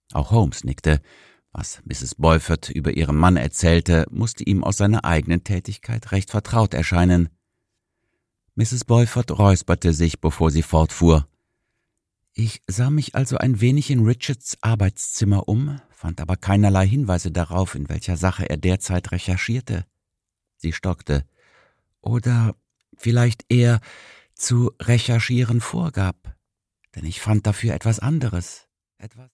Auch Holmes nickte. Was Mrs. Beaufort über ihren Mann erzählte, musste ihm aus seiner eigenen Tätigkeit recht vertraut erscheinen. Mrs. Beaufort räusperte sich, bevor sie fortfuhr. Ich sah mich also ein wenig in Richards Arbeitszimmer um, fand aber keinerlei Hinweise darauf, in welcher Sache er derzeit recherchierte. Sie stockte. Oder vielleicht eher zu recherchieren vorgab, denn ich fand dafür etwas anderes. Etwas